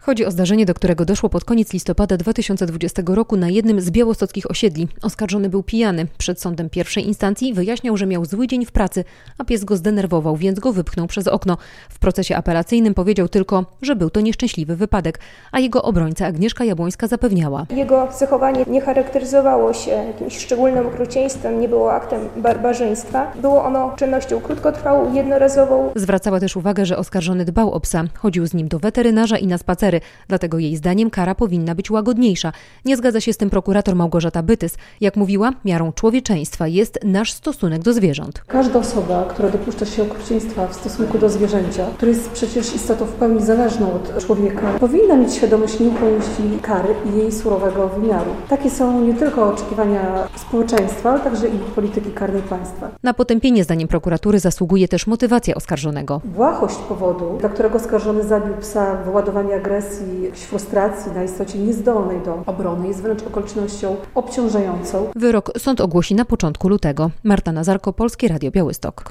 Chodzi o zdarzenie, do którego doszło pod koniec listopada 2020 roku na jednym z białostockich osiedli. Oskarżony był pijany. Przed sądem pierwszej instancji wyjaśniał, że miał zły dzień w pracy, a pies go zdenerwował, więc go wypchnął przez okno. W procesie apelacyjnym powiedział tylko, że był to nieszczęśliwy wypadek, a jego obrońca Agnieszka Jabłońska zapewniała. Jego zachowanie nie charakteryzowało się jakimś szczególnym okrucieństwem, nie było aktem barbarzyństwa. Było ono czynnością krótkotrwałą, jednorazową. Zwracała też uwagę, że oskarżony dbał o psa, chodził z nim do weterynarza i na spacery. Dlatego jej zdaniem kara powinna być łagodniejsza. Nie zgadza się z tym prokurator Małgorzata Bytys. Jak mówiła, miarą człowieczeństwa jest nasz stosunek do zwierząt. Każda osoba, która dopuszcza się okrucieństwa w stosunku do zwierzęcia, które jest przecież istotą w pełni zależną od człowieka, powinna mieć świadomość nieuchronności kary i jej surowego wymiaru. Takie są nie tylko oczekiwania społeczeństwa, ale także i polityki karnej państwa. Na potępienie zdaniem prokuratury zasługuje też motywacja oskarżonego. Błahość powodu, dla którego oskarżony zabił psa, wyładowanie agresji, frustracji, na istocie niezdolnej do obrony, jest wręcz okolicznością obciążającą. Wyrok sąd ogłosi na początku lutego. Marta Nazarko, Polskie Radio Białystok.